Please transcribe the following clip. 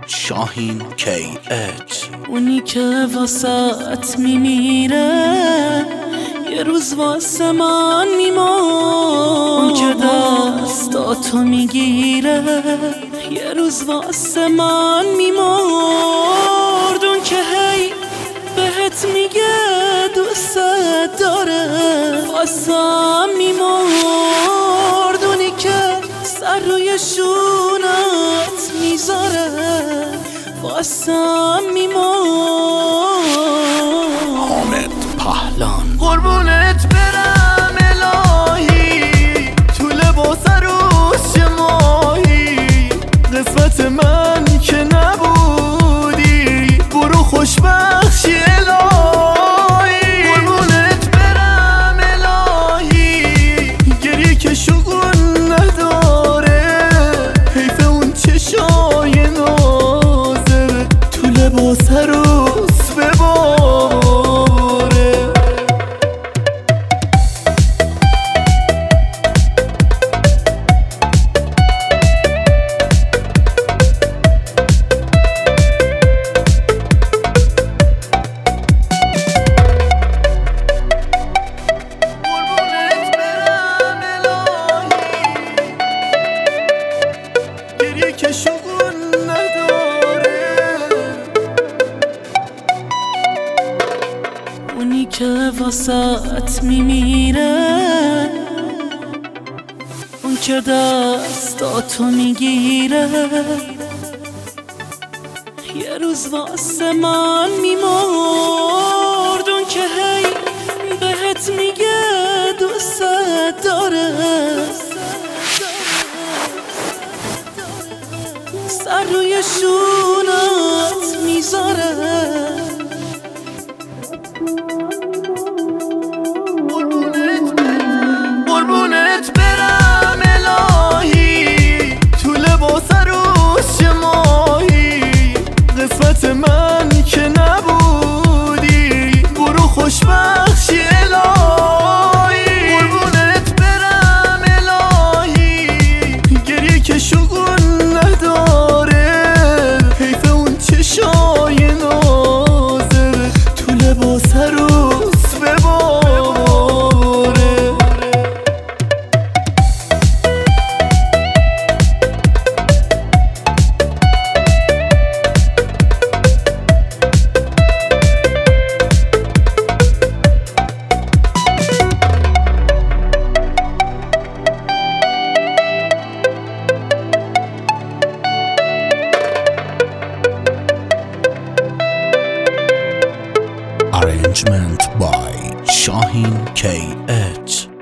شاهین KH. اونی که واسط میمیره یه روز واسه من میمرد. اون که دستاتو میگیره یه روز واسه من میمرد. اون که هی بهت میگه دوست داره واسم میمرد. اونی که سر روی شونت میذاره واسم میمرد. حامد پهلان. قربونت برم الهی تو لباس عروس چه ماهی. قسمت من که نبودی برو خوشبخشی الهی. قربونت برم الهی گریه که شگون نداره. حیف اون چشای نازه تو لباس عروس بباره. که شگون نداره. اونی که واسط میمیره اون که دستاتو میگیره یه روز واسه من میمرد. اون که هی بهت میگه دوست داره سر روی شونت میذاره. قربونت برم الهی تو لباس عروس چه ماهی. قسمت من که نبودی برو خوشبخشی الهی. قربونت برم الهی گریه که شگون نداره. حیف اون چشای نازه تو لباس عروس بباره. Arrangement by Shahin KH.